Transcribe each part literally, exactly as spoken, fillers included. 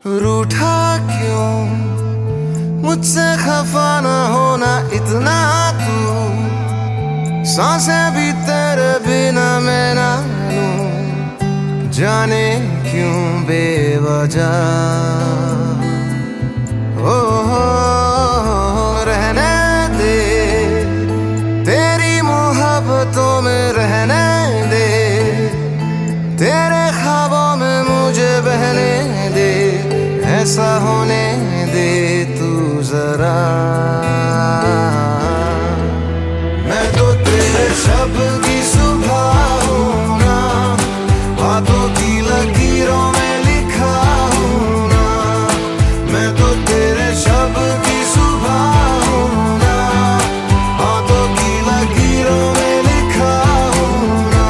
रूठा क्यों मुझसे खफा न होना इतना तू, सांसें भी तेरे बिना मैं ना लूं, जाने क्यों बेवजह। ओ हो रहने दे तेरी मोहब्बतों में, रहने दे तेरे ख्वाबों में मुझे बहने दे, ऐसा होने दे तू जरा। मैं तो तेरे शब की सुबह हूँ ना, बातों की लकीरों में लिखा हूँ ना। मैं तो तेरे शब की सुबह हूँ ना, बातों की लकीरों में लिखा हूँ ना।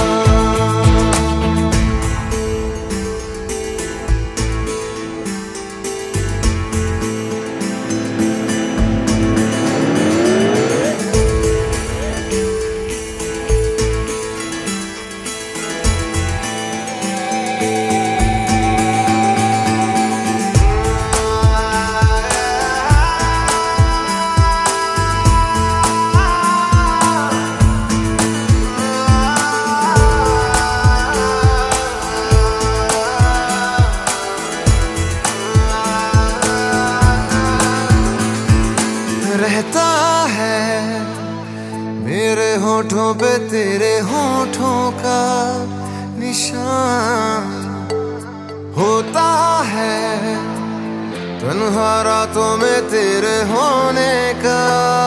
रहता है मेरे होठों पे तेरे होठों का निशान, होता है तन्हा रातों में तेरे होने का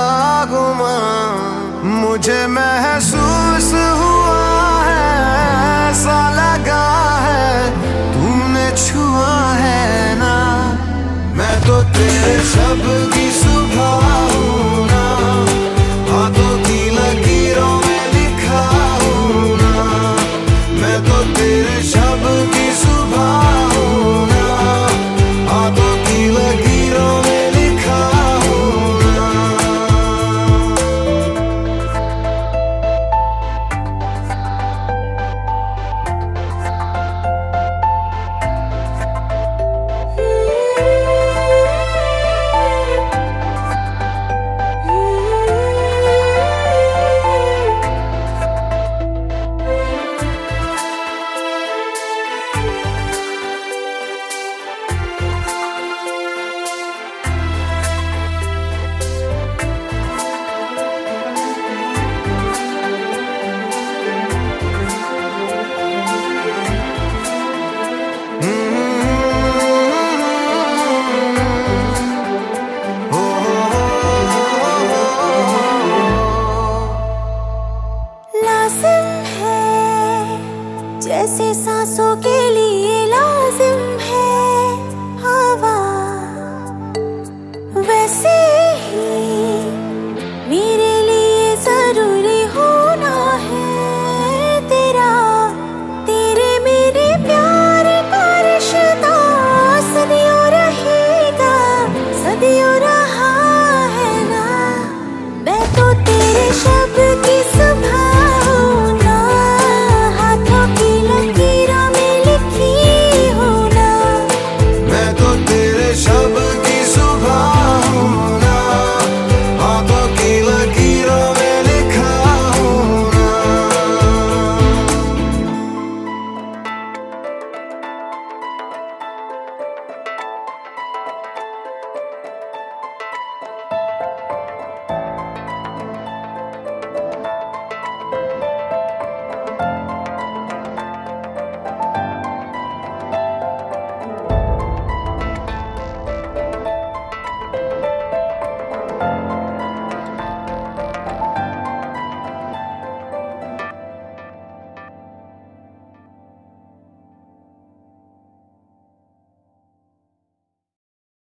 गुमान। मुझे महसूस हुआ है, ऐसा लगा है तूने छुआ है ना। मैं तो तेरे शब्द